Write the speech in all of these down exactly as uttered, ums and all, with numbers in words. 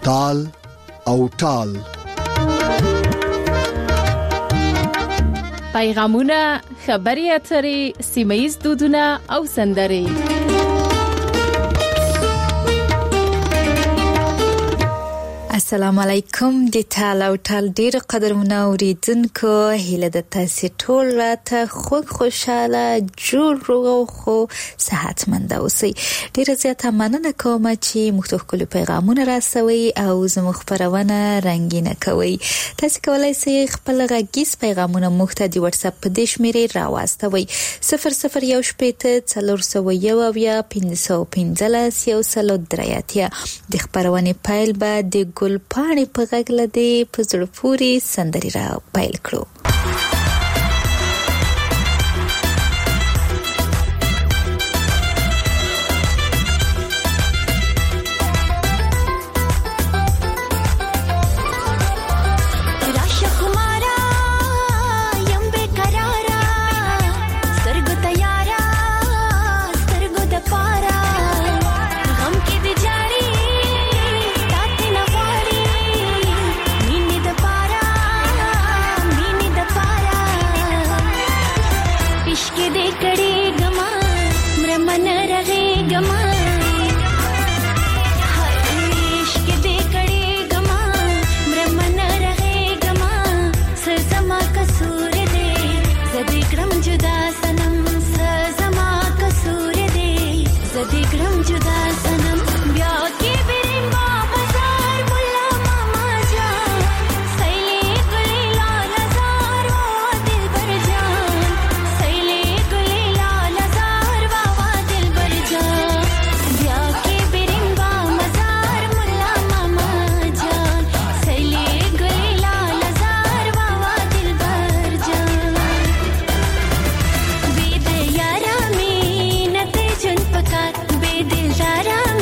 تال او ټال. پیغامونه، خبري اترې، سیمه‌ییز دودونه او سندرې. السلام علیکم. د ټال او ټال ډیر قدرمنه اوریدونکو، هیله د تاسو ټول راته خوږ خوشاله جوړ روغ خو صحتمند اوسئ. ډیر زیاته مننه کوم چې مختلف پیغامونه راسوي او زموږ خبرونه رنگینه کوي. تاسو کولای شئ خپل غږیز پیغامونه موږ ته د واتس اپ په دې شمیرې راواستوي: صفر صفر یو شپږ څلور سوه یو اویا پنځه سوه پنځلس یو سل درې اتیا. د خبرونې پیل به د ګل پاڼې په غږ لدی په زړه پورې سندري را پیل کړو. Be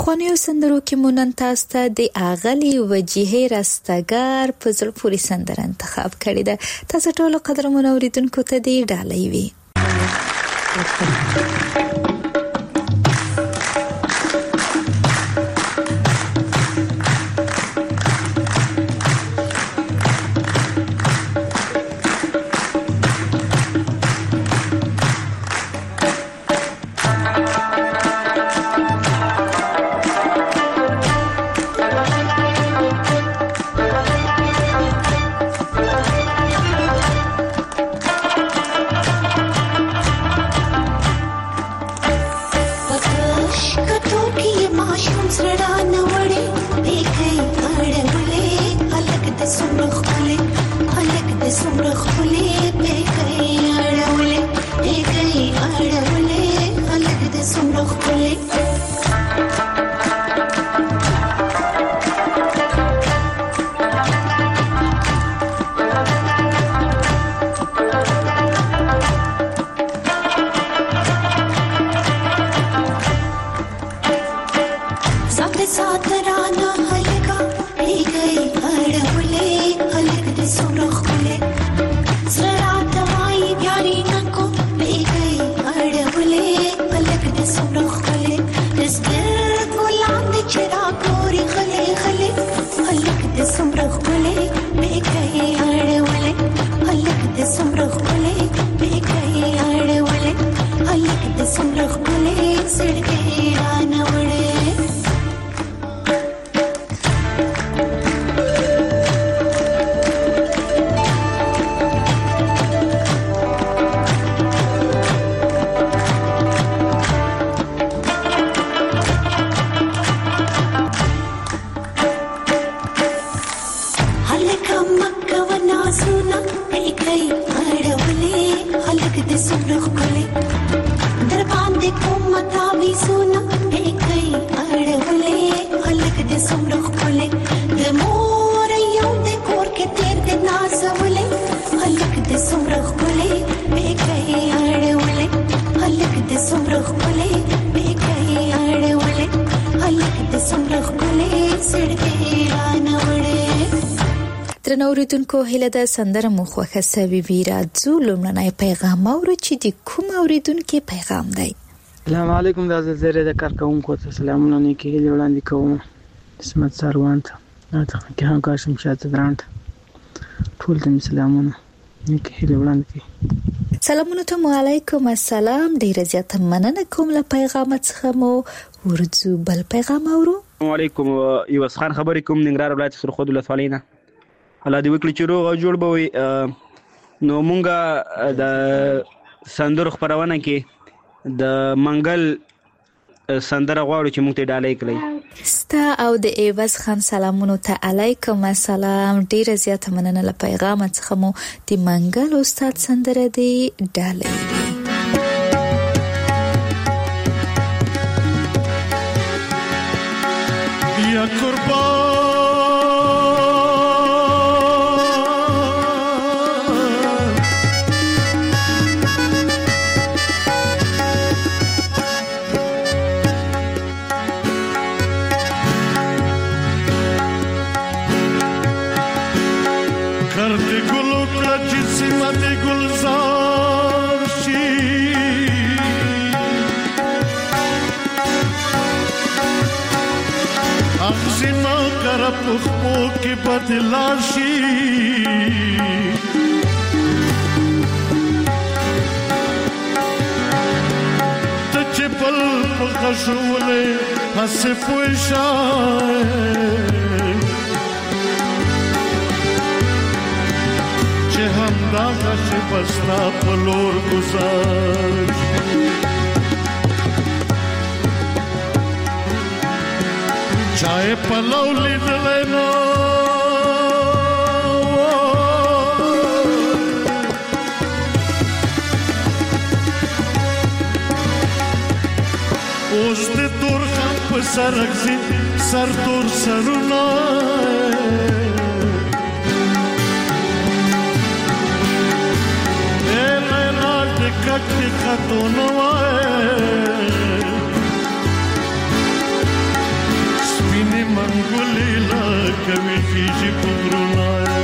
پخوانیو سندرو کې مونږ تاسو ته د اغلی وجیه راستګار په زړه پورې سندره انتخاب کړې ده. تاسو ټول قدرمن اوریدونکو ته دې ډالۍ وي. درنوریدونکو هله د سندره مو خوښه سوي وي. راځو لومړنی پیغام اورو چې د کوم اوریدونکو پیغام دی. السلام علیکم. د زیره د کارکونکو ته سلامونه نیکی هیله وړاندې کوم. اسمت سروان ته ته کې هم کاشم شاته درانت ټول ته سلامونه نیکی هیله وړاندې کوي. سلامونه ته علیکم السلام. ډیره زیاته مننه کوم له پیغام څخه مو ورځو بل پیغام اورو. وعلیکم یو خان خبرې کوم ننګرهار ولایت سرخود ولسوالینا. الله دې وکړي چې روغ او جوړ به وي. نو مونږه د سندرو خبرونه کې د منګل سندره غواړو چې مونږ ته ډالۍ کړئ. ستا او د ایواز خان سلامونه ته علیکم السلام. ډیره زیاته مننه له پیغام څخه مو د منګل استاد سندره دی ډالۍ وي. یا قربان کرتے گلو کلچ سمت گلزار شی اغزما کرپ خبو کی بدلاشی تچ پل پخشولے ہس پوشائے हम दागा से बसना पलोर गुजार चाहे पलौ लिद लेना ओस दे तोर खाम पे सरगजी सर तोर सरुना कट खतो नवाए کوي خيږي پغرونه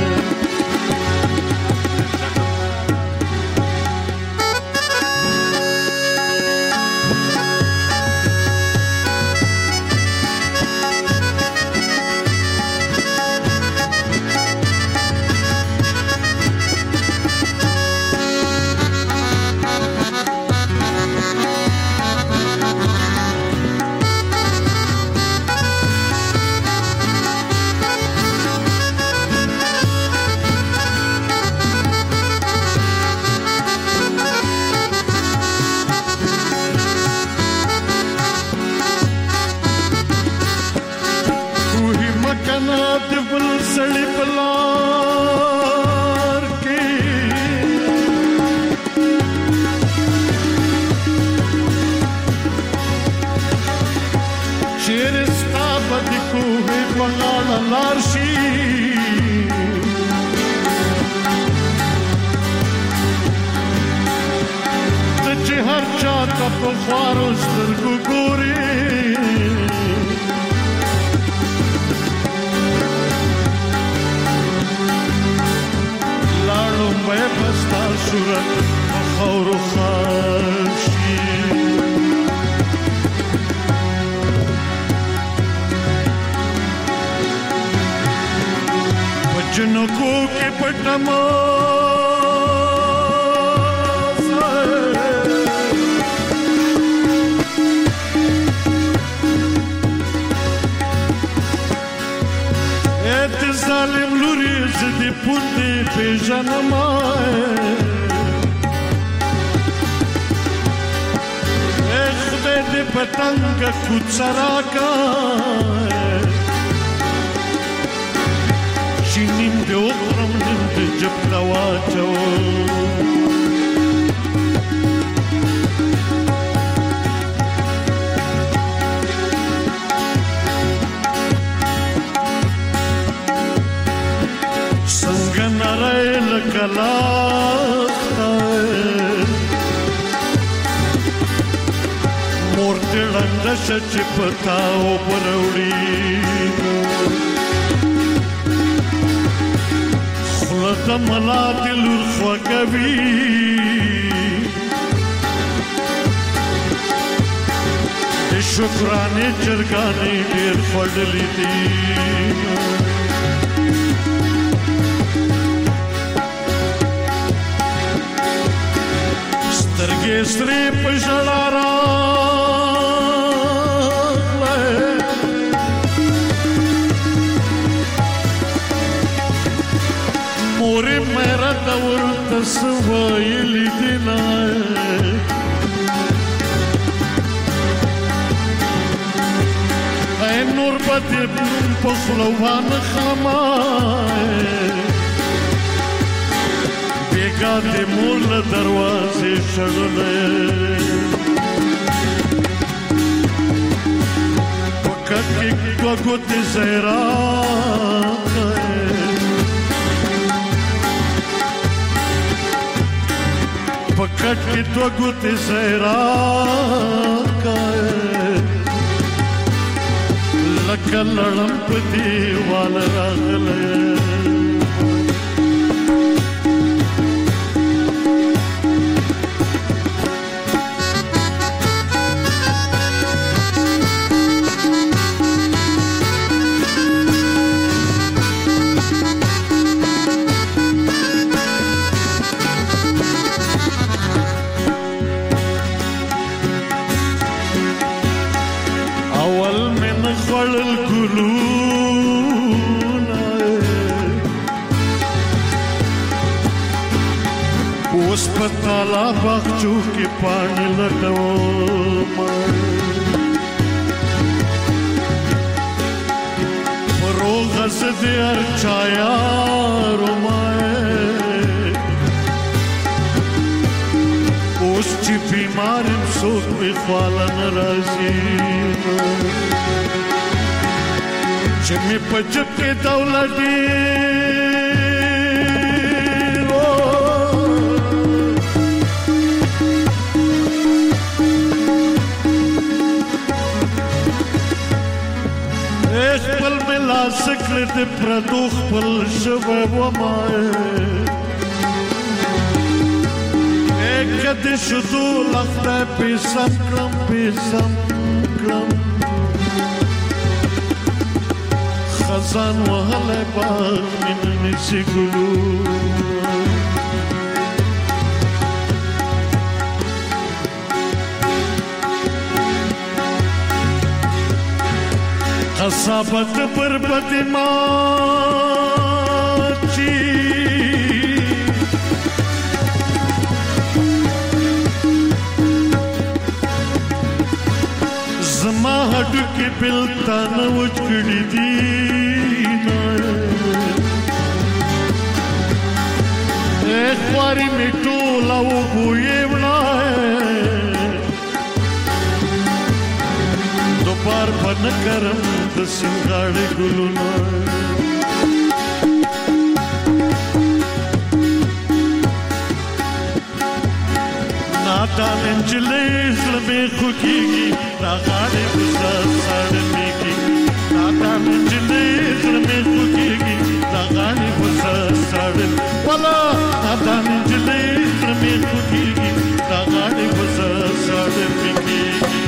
شکرانه چرګانې ډېر خوړلې دي سترګې سرې په ژړا راغلې مورې مې راته ورته څه ویلي دي نه نور پتی پخلوان خمائے بیگا دی مول دروازے شغلے پکت کی گوگت زیران پکت کی گوگت زیران لکه لړم په دیوال راغلی پتالا باغچو کې پانی لټوم پروغ زدي ارچایا رومای اوس چې بیمارم څوک په خواله ناراضي چې مې په جب کې دولت دی سکړه د پردو خپل ژبه وما کده شدو لخته پیسم کړم پیسم کړم خزان وهله باغ من نشي ګلو قصابت پر بدما چی زما هډو کې بلتا نو وچړې دي اے خواري میټو لاو ګوې ونا دوپار پن کرم د سنگاړې ګلونه نادان انجلې زلمې خوږيږي راغړې بزا سړمې کې نادان انجلې زلمې خوږيږي راغړې بزا سړم ولا نادان انجلې زلمې خوږيږي راغړې بزا سړمې کې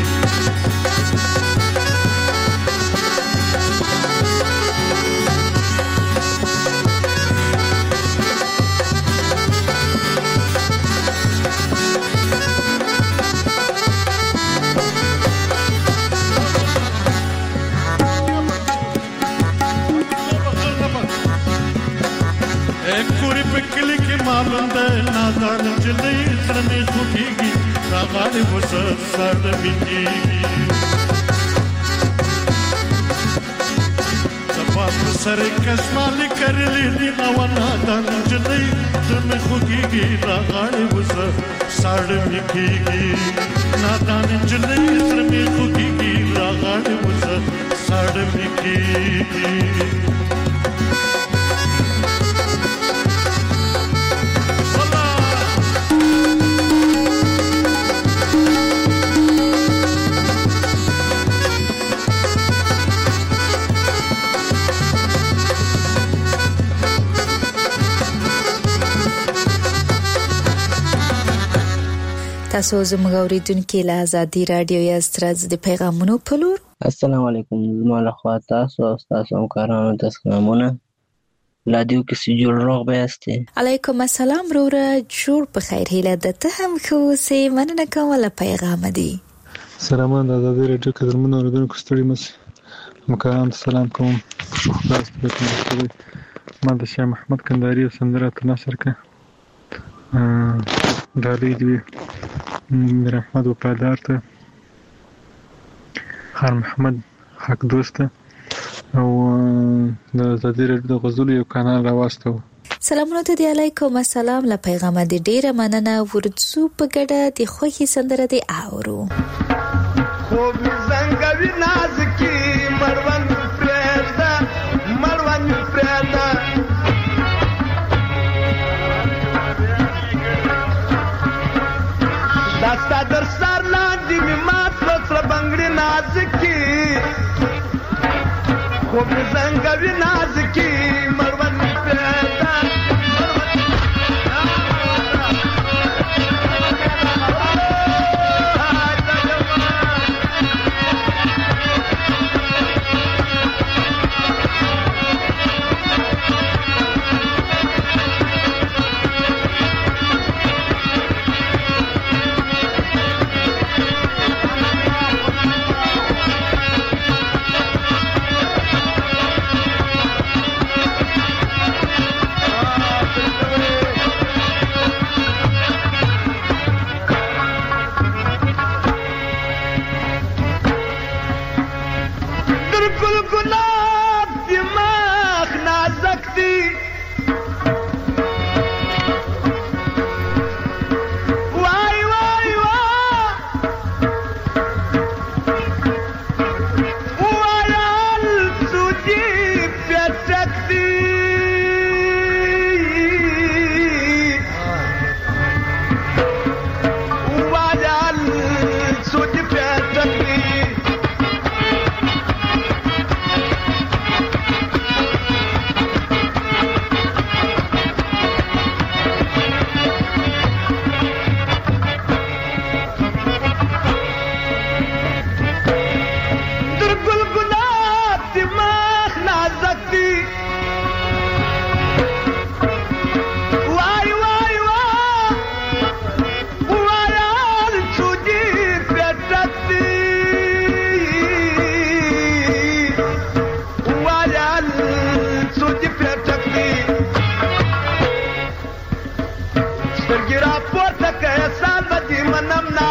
معلوم ده نادان جلې زړمې خوږيږي راغړې وسه سړمې کېږي زما په سر کشمالې کرلې دي نو نادان جلې زړمې خوږيږي راغړې وسه سړمې کېږي نادان جلې زړمې خوږيږي راغړې وسه سړمې کېږي تاسو زموږ اوریدونکو له آزادي رادیو یا سترز د پیغامونو په لور السلام علیکم زما له خوا تاسو او تاسو همکارانو ته سلامونه رادیو کې سې جوړ روغ بیاسته علیکم السلام وروره جوړ په خیر هیله ده ته هم خو سې مننه کوم له پیغام دی سلام د آزادي رادیو کې درمنو اوریدونکو ستړي مس همکارانو ته سلام کوم خلاص به کوم ما د شاه محمد کندهاري سندره تناصر کا دالي دی میر احمد وفادار ته خان محمد حق دوست او د آزادي رادیو د غزل یو کانال راوستو سلامونه ته دی علیکم السلام له پیغام دی ډیره مننه ورڅو په ګډه د خوخي سندره دی اورو خوب زنګوي ناز کی مروان پردا مروان پردا داستا در سر لاندې می مات لسره بنگړي نازکی خوب زنګوي نازکی مروان پردا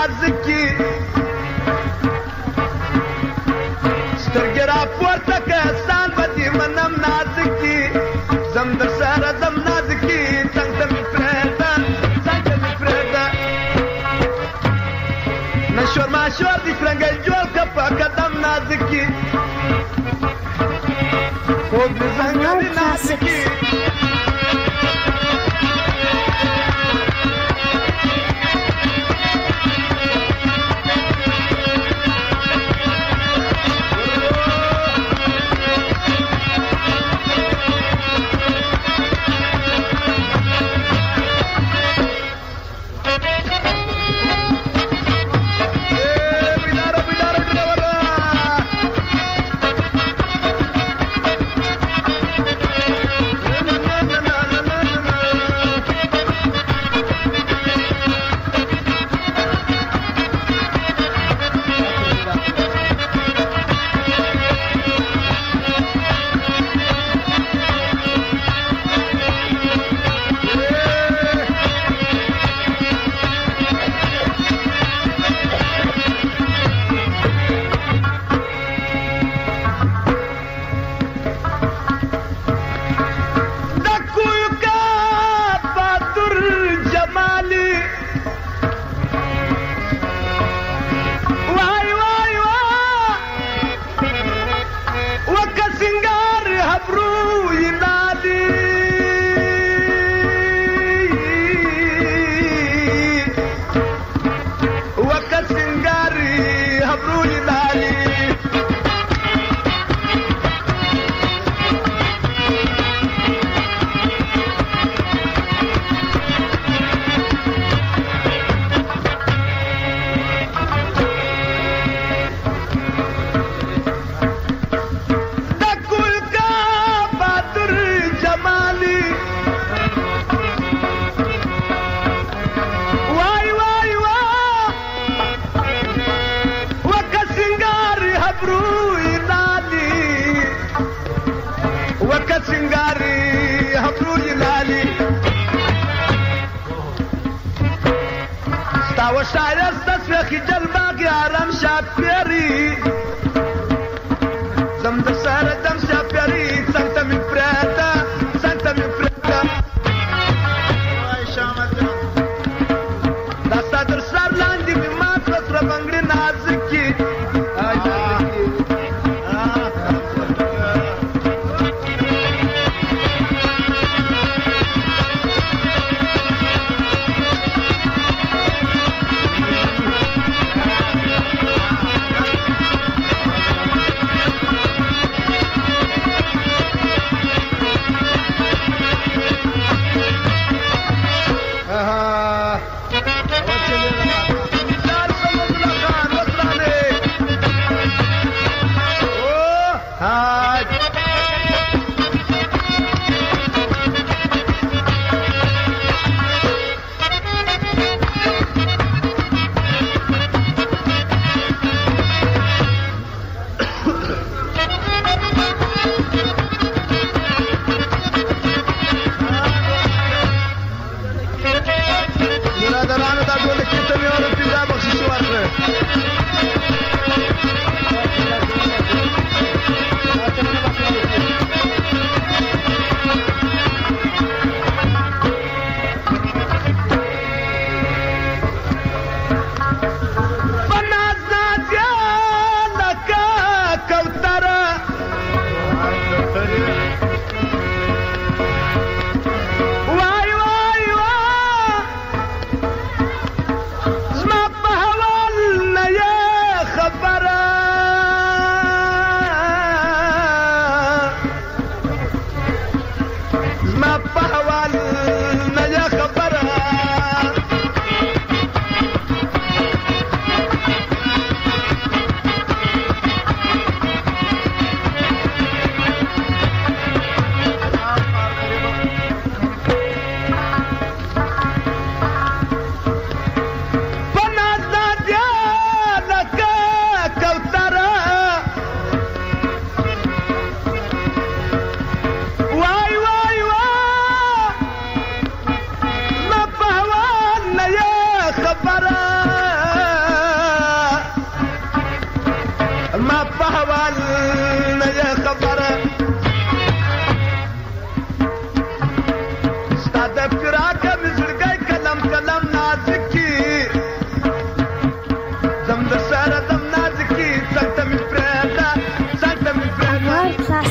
نازکی سترګې راپورته که احسان به دې منم نازکی زم در سره زم نازکی څنګ ته مې پرېږده څنګ ته مې پرېږده نه شور ماشور دې شرنګی جوړ که په قدم نازکی خوب مې ځنګلي نازکی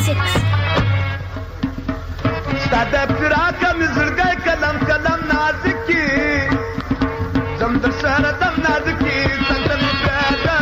ستاده فراق مې زړګی کلم کلم نازکي زم در سره دم نازکي څنګه مې پیاده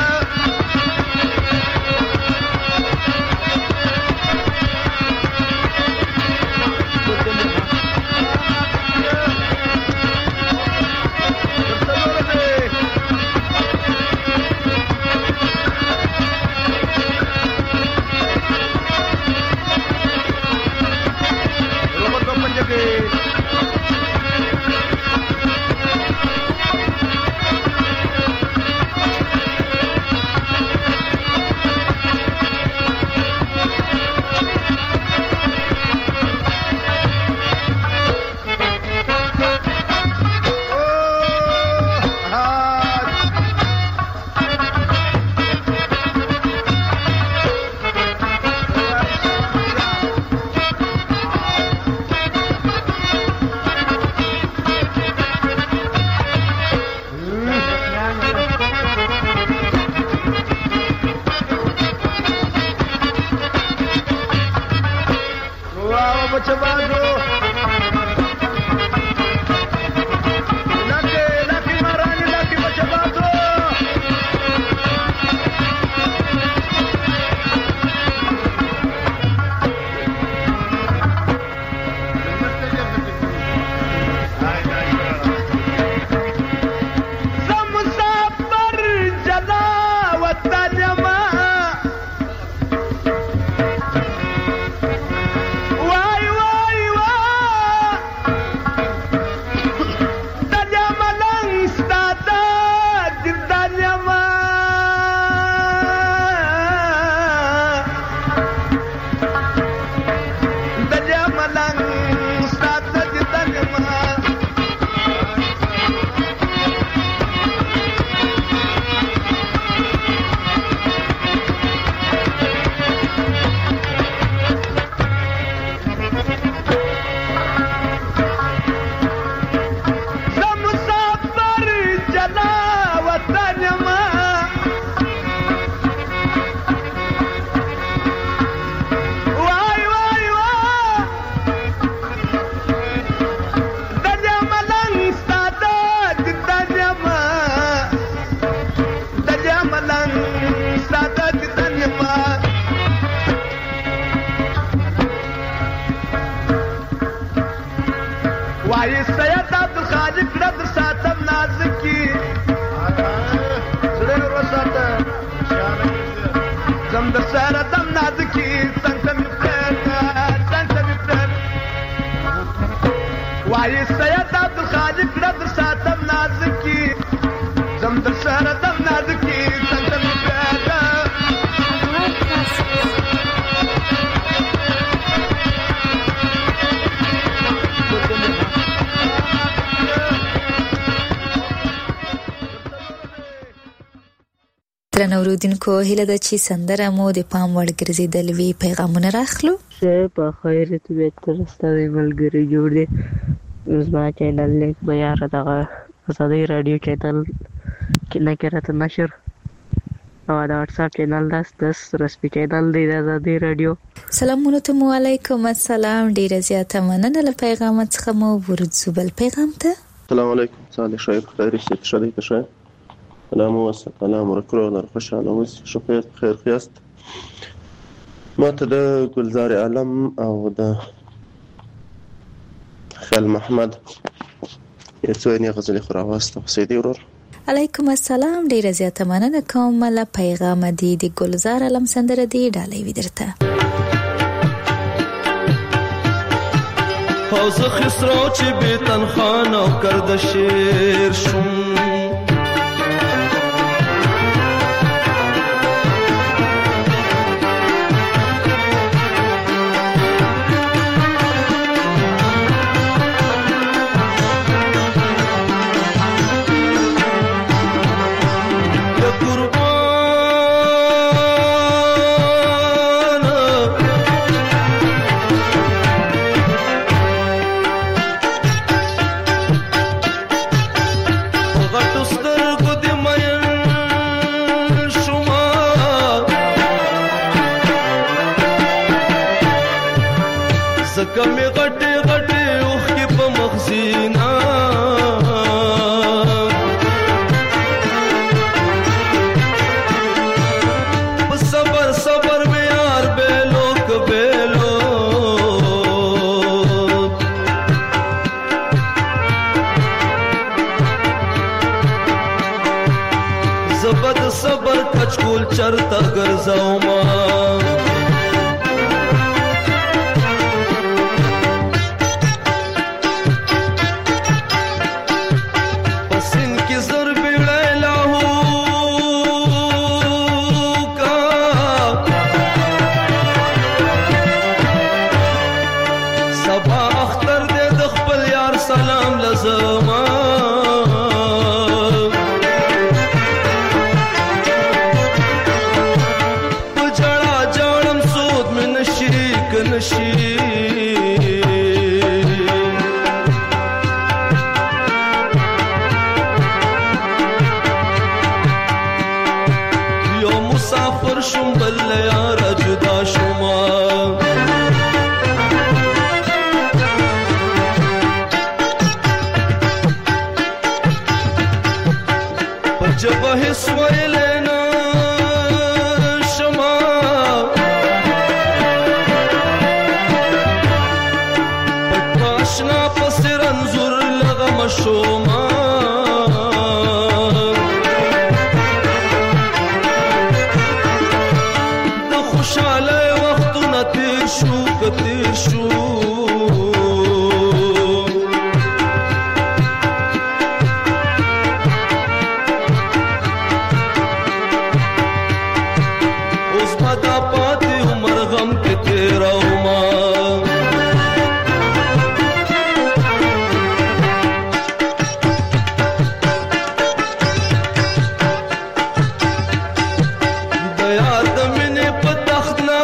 درنو اوریدونکو هیله ده چې سندره مو د پام وړ ګرځېدلې وي. پیغامونه راخلو. زه په خیر طبیعت سره ستاسو ملګری جوړ دی. زما چینل لیک به یاره دغه ازادي رادیو چینل کې نه کړه نشر او دا واتساپ چینل داس داس رسمي چینل دی د ازادي رادیو. سلامونه ته علیکم السلام. ډیره زیاته مننه له پیغام څخه مو ورځو بل پیغام ته. السلام علیکم. صالح شاید خیری شد شدی تشه. سلام و سلام و رکرو در خوشحال و شکر خیر خیاست. ما ته د گلزار عالم او د خال محمد یو څو نه غزل خو راوسته سیدی ورور. علیکم السلام. ډیره زیاته مننه کوم له پیغام دی د گلزار عالم سندره دی ډالۍ ودرته. حوض خسرو چې به تنخانه کرد شیر شوم صبر کچکول چرته ګرځوما پسین کی زر بیړی لاهو کا سبا اختر دې د خپل یار سلام لزما شم بل یار جدا شما پجب هس ویلنا شما پاشنا پسر انظر لغم شما تیر شو اوس پتا پاتې عمر غم کې تیرا وما د یاد مینې په تخت نه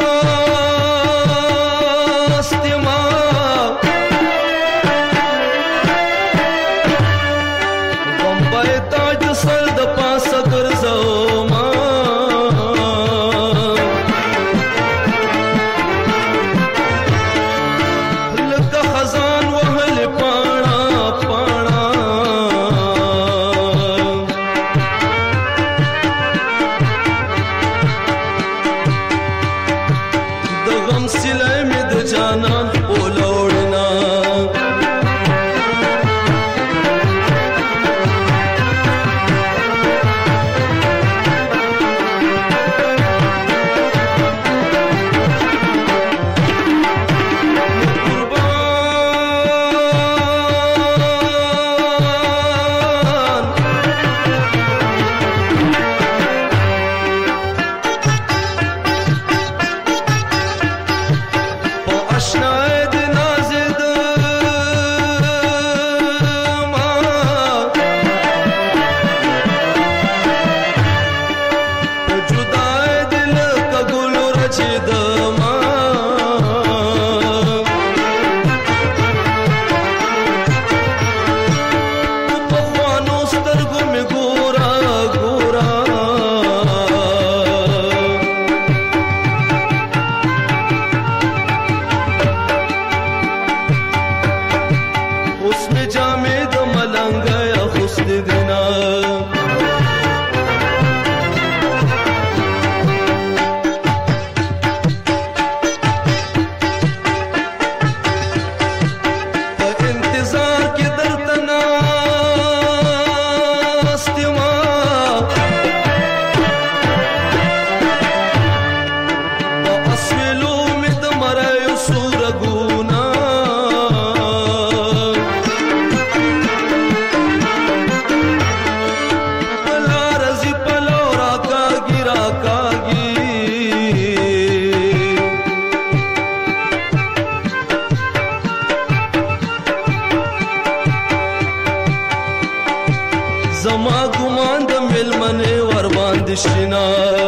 زما ګمان د ملمنې ور باندې شینا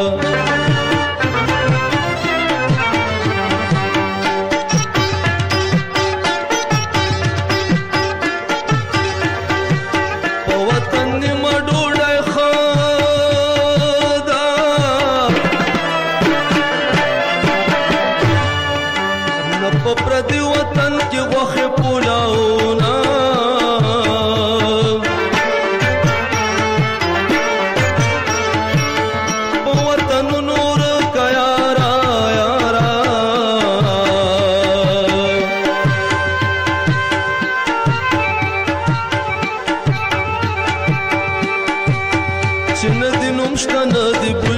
په وطن نیمه ډوډۍ خدا نه په پردي وطن کې غوښې پولاونه no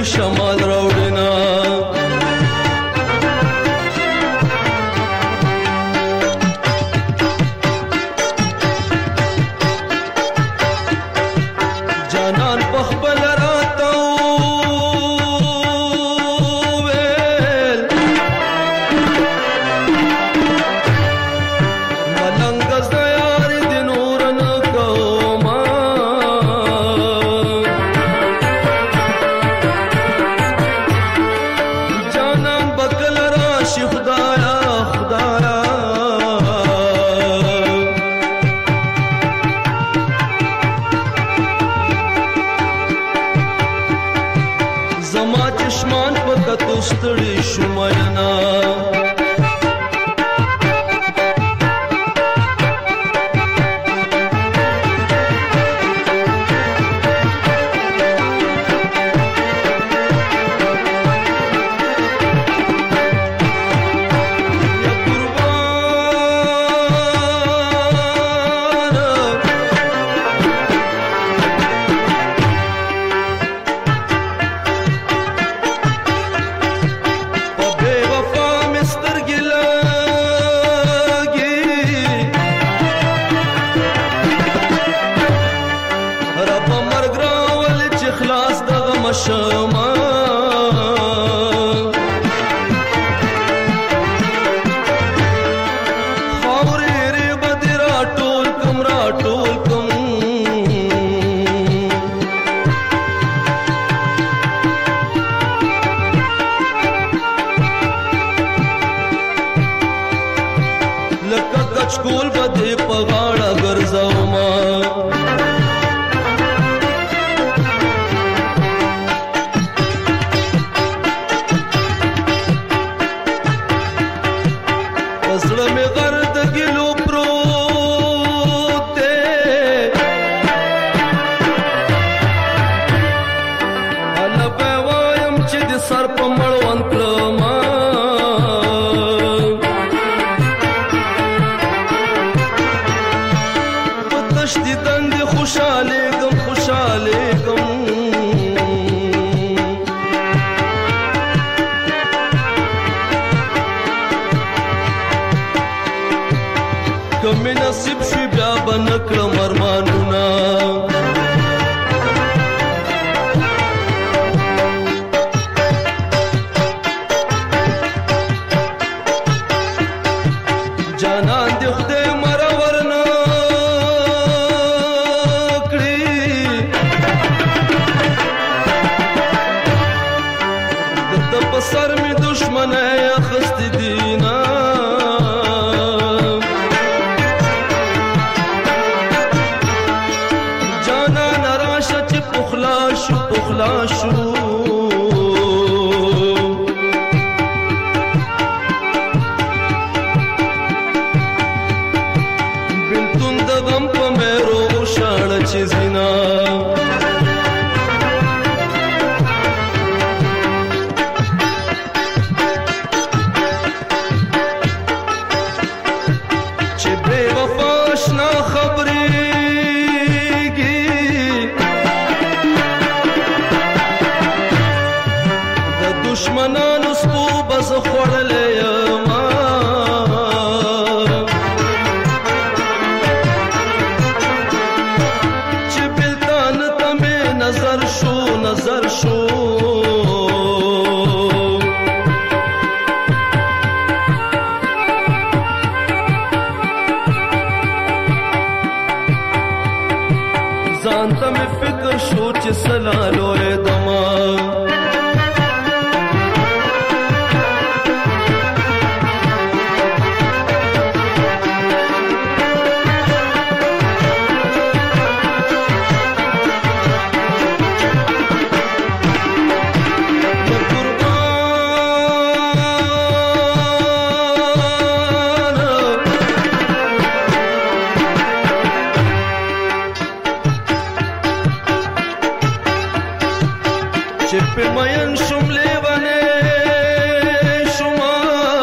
شمال راوړینا جانان په خپل راته وویل ملنګ زه یار دې نور نه کومه جانان به کله راشي خدایا خدایا زما چشمان په کتو ستړي شوم ینا شما خاورې ری بدې را ټول کم را ټول کم لکه کچکول بدې په غاړه ګرځوما زړه مې غرد ګلو پروت دی هله به وایم چې د سر په مړوند کړمه په تش دیدن دې خوشحالېږم خوشحالېږم کمی نصیب شوی بیا به نکړم ارمانونه جانان دې خدای مرور نه کړي د ده په سر مې دشمنۍ اخیستې دي نه پخلاشو پخلاشو بلتون د غم په مېرو شاړه چې زینا چې بې وفا اشنا خبرې دشمنانو سپو بس خوړلې یما چې بلتان ته مې نظر شو نظر شو ځان ته مې فکر شو چې سلالو دما چې په مین شوم لیوانه شوما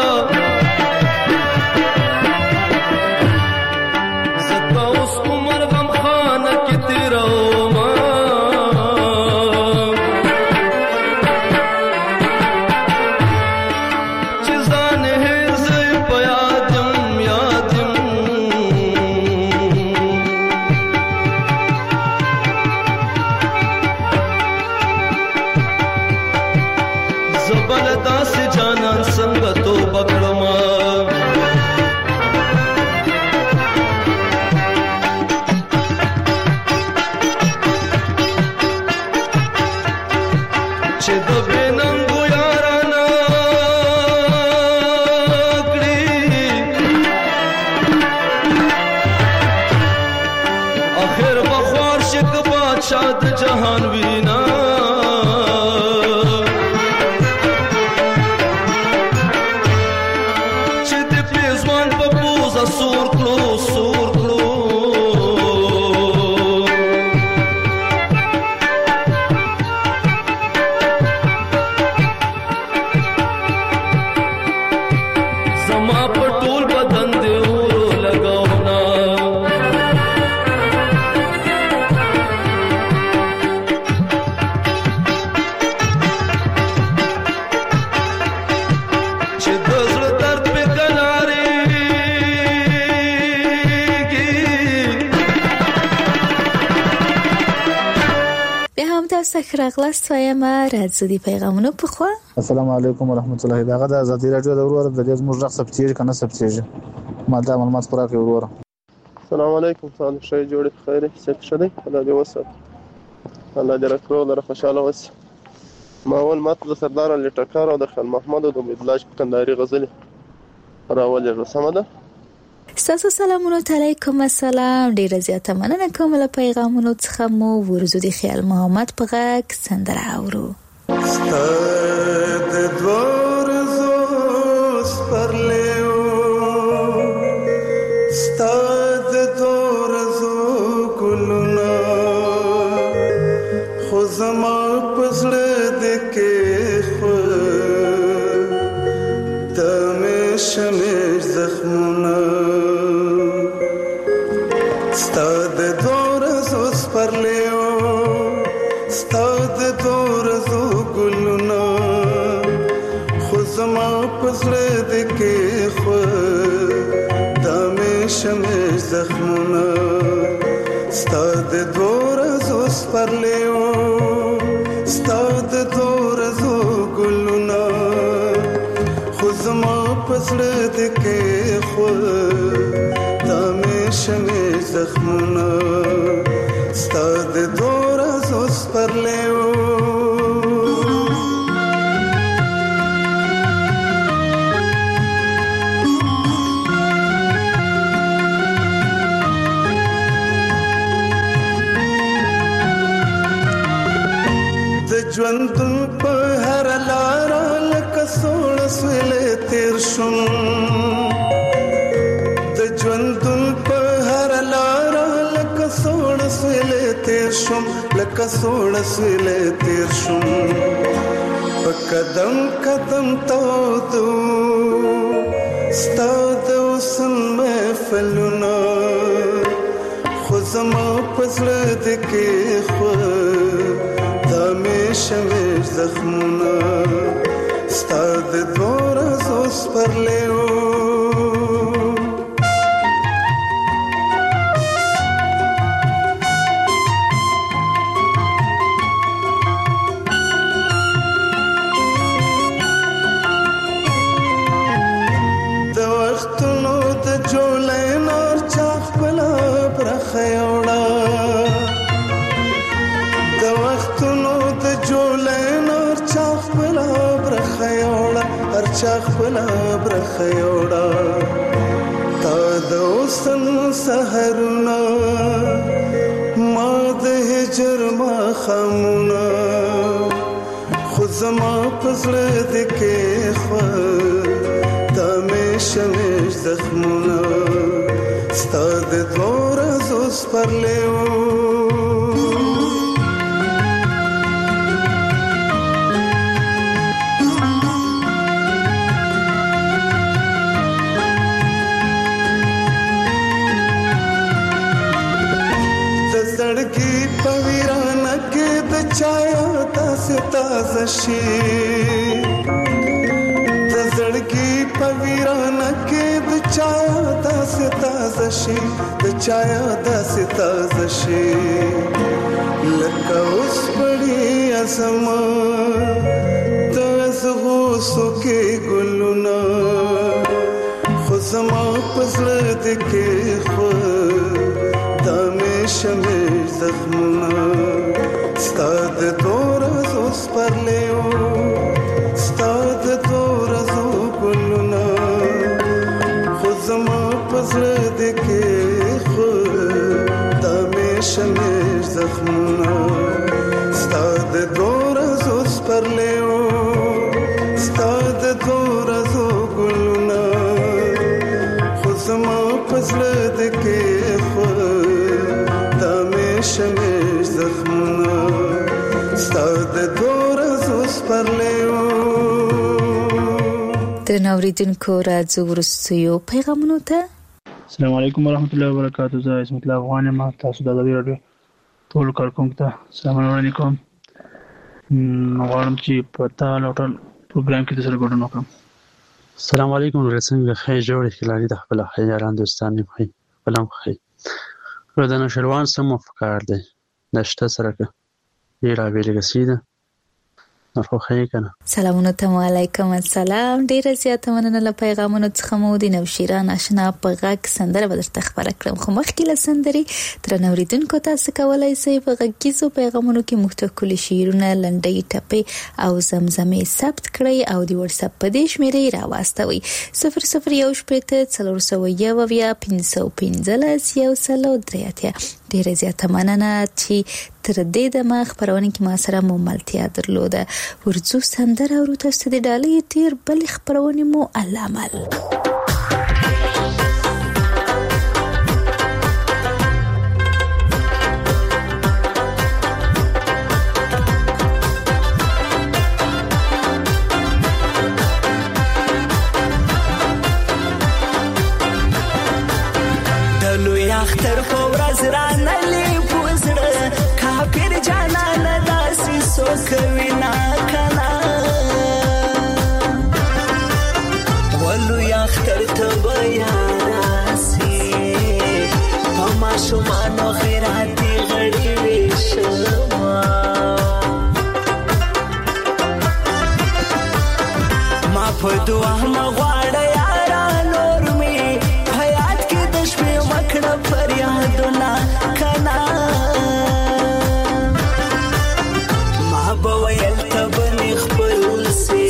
زکه اوس عمر غم خانه کې تیروما جانان څنګه توبه کړما چې د بننګو یارانا کړی اخر بخوار شک بادشاہ د جهان وینا چې د پیزوان په پوزه سور کړو سور کړو زما په ټول بدن دی اور لګاونا چې د زړه درد په کنارېږي بیا هم تاسو ښه راغلاست وایم راځو د پیغامونو په خوا. السلام علیکم ورحمت الله. دغه د ازادي راډیو د ورور د دې زموږ رخ ثبتېږي کنه ثبتېږي ما دا معلومات خورا کوي ورور. السلام علیکم صالح شي جوړې خیر ست شدی الله دې وسه الله دې راکړو لره خوشاله وس. ما اول ماته د سردار علي ټکر او د خان محمد او د مدلاج کنداري غزل راولې رسمه ده. ستاسو سلامونو علیکم السلام. ډیره زیاته مننه کوم له پیغامونو څخه مو ورزو د خیال محمد په غږ سندره اورو. ستاد دوار زوس پر لیو ستاد دوار زو گلونا خوزما پسل دکے خود دمیش میش زخمونا ستاد دوار زوس پر لیو ستاد دوار زو گلونا خوزما پسل دکے خود دمیش میش زخمونا ستاد دوار زوس پر لیو ستاد دوار زو گلونا خوزما پسل دکے خود دمیش میش زخمونا ستاد دوار زوس پر لیو ژوندون په هر لار لکه سوړ سویلې تیر شوم د ژوندون په هر لار لکه سوړ سویلې تیر شوم لکه سوړ سویلې تیر شوم په قدم قدم تودو ستا د حسن محفلونه خو زما په زړه کې خو دمیش میش زخمونا ستاد دور زوس پر لیو د وختونو د جولای نور چاخ بلا برخه یوړه د وختونو د جولای نور چاخ بلا برخه یوړه هر چاخ بلا برخه یوړه تا د اوسن سحرونه ما د هجر ما خمونه خو زما پزړه د کې خو دمیش میش زخمونه ستا د دور زوس پر لیو پویرانه کې د چایا تاسو تازه شي د زړګي پویرانه کې د چایا تاسو تازه شي د چایا تاسو تازه شي لکه اوس پړی اسما تاسو بوسو کې ګلونه خو زما پزړه دې کې خو دا مې شمیر زخمونه ستاد تور زوس پر لیو ستاد تور زو ګلونه خو زما پزړه دې کې خو دا مې شمیر زخمونه ستاد تور زوس پر لیو ستاد تور زو ګلونه خو زما پزړه دې کې خو دا مې شمیر زخمونه ستاد تور زوس پر لیو. درنو اوریدونکو راځو ورسېو پیغامونو ته. السلام علیکم ورحمت الله وبرکاتہ. زه اسمت الله افغان یم. تاسو د ازادي راډیو ټول کارکونکو ته سلام علیکم. غواړم چې په تاسو ټول پروګرام کې د سره ګډون وکړم. السلام علیکم ورسنګ خیر جوړ خلالي د خپل حیران دوستانه خې فلم خې ودانه شروان سم افکار دی نشته سره کې ډیر ویلګ سیده نو خې کنه. سلامونه ته علیکم السلام. ډیر زیاته مننه له پیغامونو څخه مو د نوشیران آشنا په غږ سندره بدرته خبره کړم. خو مخکې له سندري تر نوریدونکو تاسو کولای شئ په غږیزو پیغامونو کې مختلف شعرونه لنډۍ ټپې او زمزمې ثبت کړئ او د واتس اپ په دې شمیرې راواستوي صفر صفر یو شپږ څلور سوه یو اویا پنځه پنځلس یو سلو درې اتیا. ډیر زیاته مننه چې تر دې د ما خبرونه کې ما سره مملتیا درلوده. ورځو سندره او تاسو د ډالۍ تیر بل خبرونه مو علامل. دلو یختر فورز رانلی پوزړه کافر جانان داسې سوکوي نا کنا ولو یختر ته بیا راسي پما شومانو خیراتي غړي وشما ما په دعا مغواړه یارا نور می حیات کې د شپې مکړه فریادونه کنا ما بویل تبني خپل سي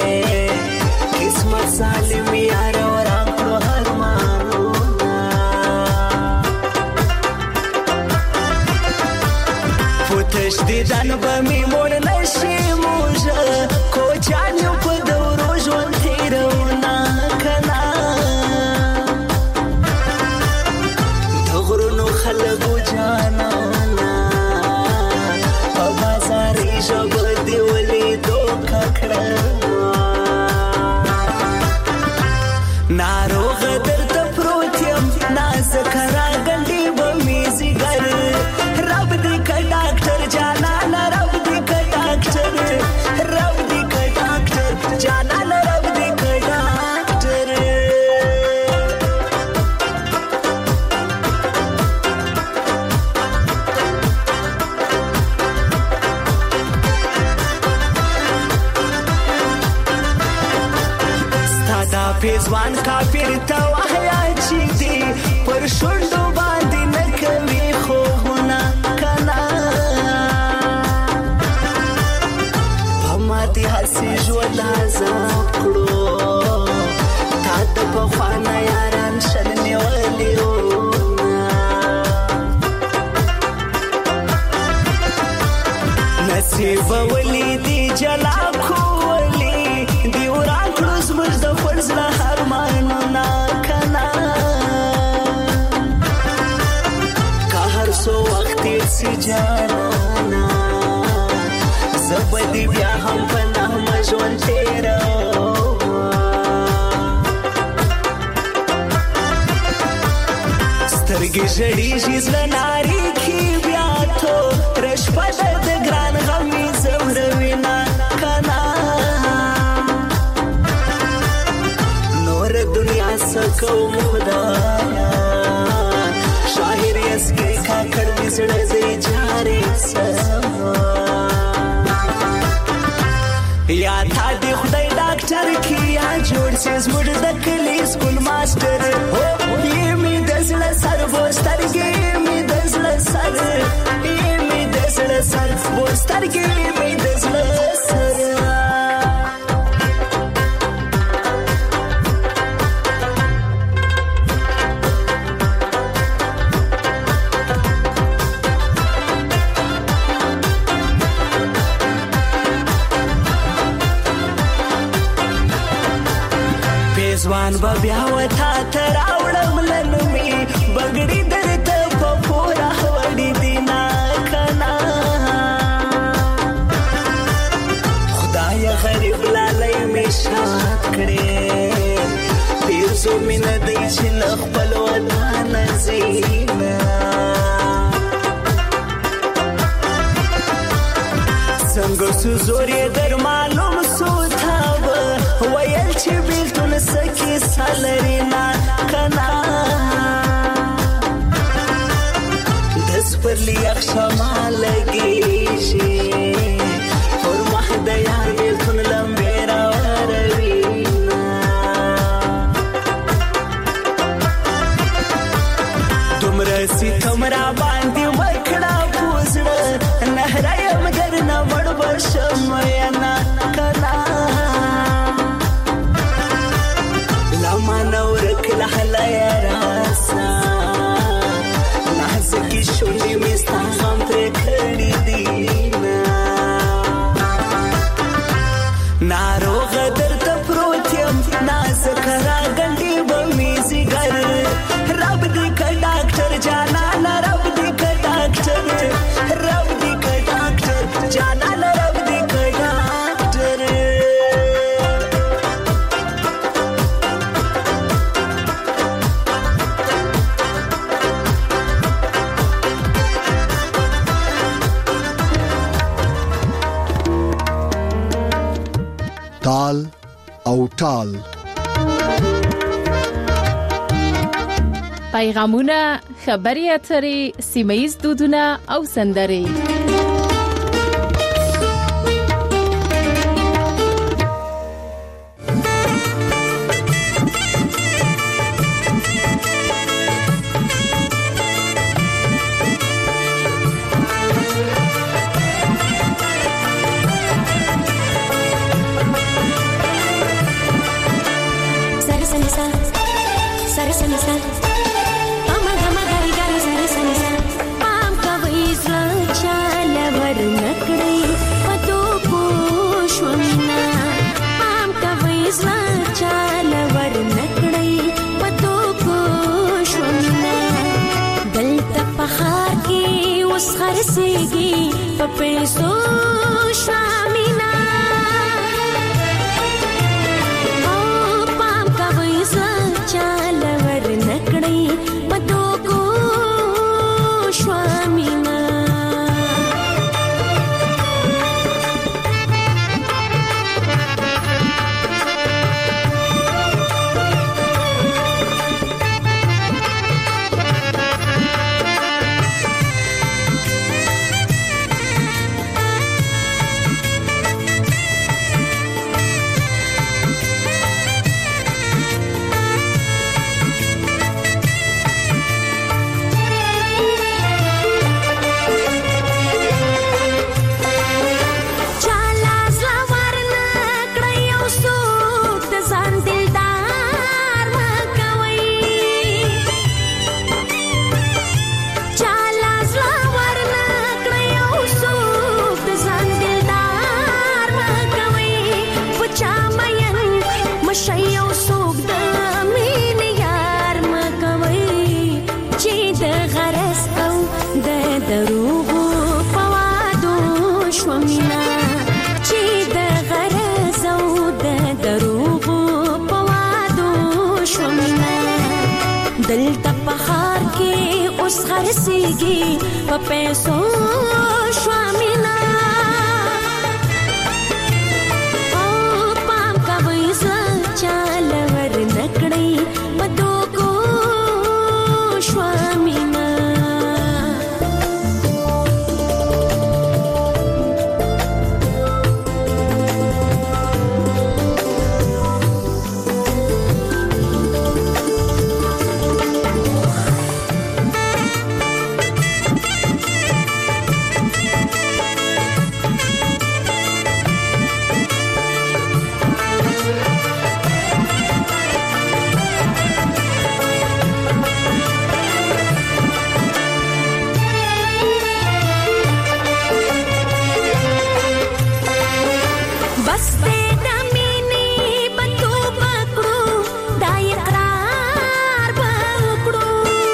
قسمت ظالم یار وران کړو هرمانونه پوتش دي ځان به می مور نشي موجه کو چانو په دورو ژوند تیرونه کنا دغرونو خلګو جانا په بازار ژوند دی ولې دوکا کړه ناروغ درته پروت یم نازک راغلی به می زیګر رب دې ک ډاکټر جانان رب دې ک ډاکټر رب دې ک ډاکټر جانان رب دې ک ډاکټر. ستا پیزوان کافر ته وحیا چې دی پر شونډو باندې نه کوي خوبونه کنا په ماتې هسې ژوند عذاب کړو تا ته پخوانه یاران شل نیولي نصیب ولی دی جلا کولی دی وران کړو زموږ د فرض له هرمانونه کنا که هر څو وخت یې سي جانانا زبدي بیا هم په نغمه ژوند تېروه سترګې ژړېږي زړه نارېږي بیا تو رشپه ده د ګران غم یې ځوروي نه کنا نور دنیا څه کوم خدایا شاهر یسکې کاکړ مې زړه دی جارې سما یا تا دې خدای ډاک ډاکټر کیا جوړ سي زموږ د کلی سکول ماستر هو یې می د زړه سر وسترګې می د زړه سر یې می د زړه سر وسترګې می د زړه سر ځوان به بیا وتا ته راوړم لنومي بګړي درته په پوره وړي دینا کنا خدای غریب لالی می شاد کړي پیرزو مینه دی چې له خپل وطن زینا څنګه سو زور یې در معلوم سو تاب ویل چې بیلتون سکی سالرینا کنا دس پر لیاق شما لگی شی اور محد یار بیلتون لمبیرا وروینا دمرسی کمرا باندی وکڑا پوزڑا نهرایم درنا وڑ برشم ینا کنا نورک لحلا یا راسا نازکی شونی میستا غم پر کھڑی دینا ناروغ در تپروتیم نازک را گنڈی بمیزی گر رب دی کا ڈاکٹر جانا نا رب دی کا ڈاکٹر رب دی کا ڈاکٹر جانا نا رب دی کا ڈاکٹر تال او ټال پیغامونه خبري اترې سیمه‌یز دودونه او سندرې پیسو شامینا او پام کا ویزا چال ور نکړی پدو کو شامینا دلته په خار کې اوس خرڅيږي په پیسو شوامینا او پام کوي ځل ور نکړي په دوکو شوامینا بس دې د مینې بتو پکړو دا اقرار پکړو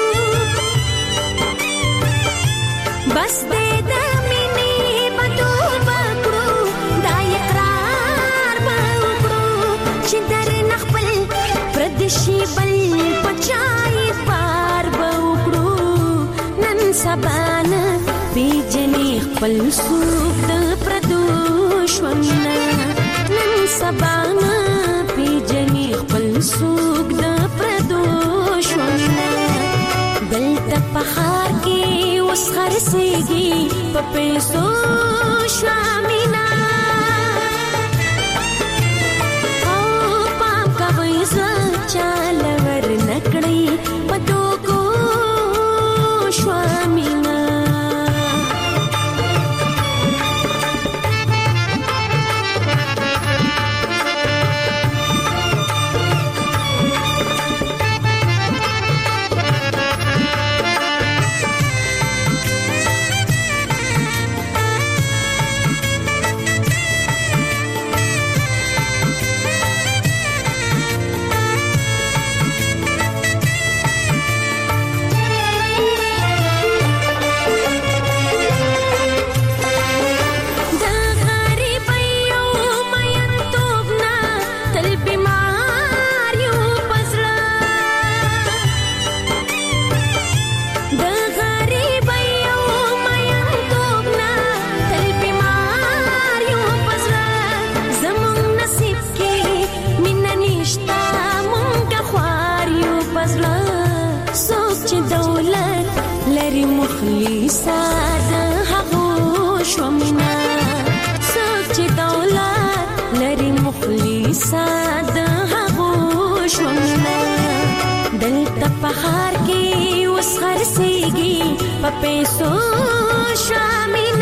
بس دې د مینې بتو پکړو دا اقرار پکړو چې در نخپل پردشي بل پچای پار پکړو نن سبان پیجنې خپل سوق د پردوشونه نن سبانا پیجنې خپل سوق د پردوشونه دلته په ښار کې اوس خرڅېږي په پیسو شامینا او پام کوئ زه چاله ور نکړئ په دوکو شوامینا مخلصا د هغو شومنا سوچ دولت لري مخلصا د هغو شومنا دلته په ښار کې اوس خرڅېږي په پیسو شامل